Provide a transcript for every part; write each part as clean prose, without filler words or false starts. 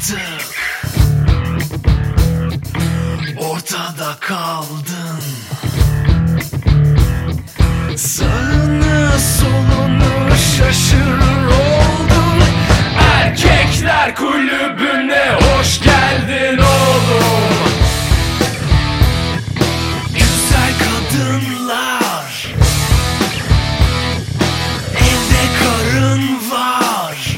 artık ortada kaldın. Sağını solunu şaşırır oldun. Erkekler kulübüne hoş geldin oğlum. Güzel kadınlar, evde karın var.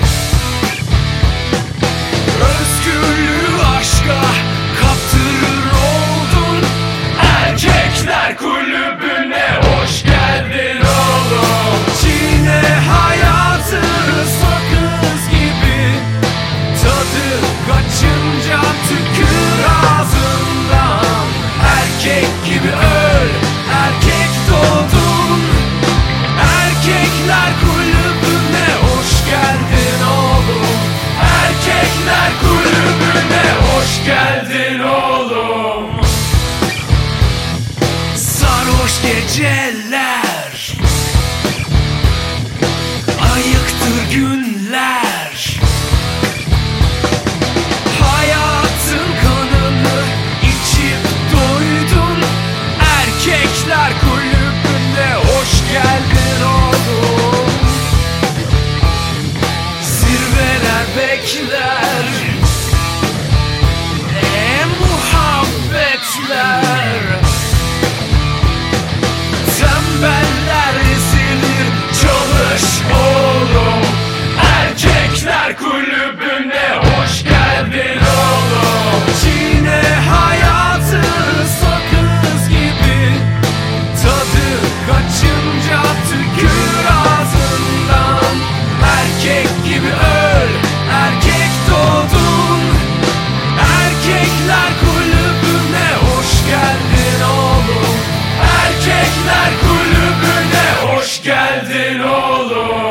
Özgürlüğü aşka kaptırır oldun. Erkekler kulübüne hoş geldin oğlum. Çiğne hayatı sakız gibi, tadı kaçınca tükür ağzından. Erkek gibi öl, erkek doğdun. Erkekler kulübüne hoş geldin oğlum. Erkekler kulübüne hoş geldin oğlum. Sarhoş geceler, ayıktır günler. Hayatın kanını içip doydun. Erkekler kulübüne hoş geldin oğlum. Zirveler bekler, muhabbetler. Tembeller ezilir, çalış oğlum. Erkekler kulübüne hoş geldin oğlum. Çiğne hayatı sakız gibi, tadı kaçınca tükür ağzından. Erkek gibi öl, erkek doğdun. Erkekler kulübüne hoş geldin oğlum. Erkekler kulübüne hoş geldin oğlum.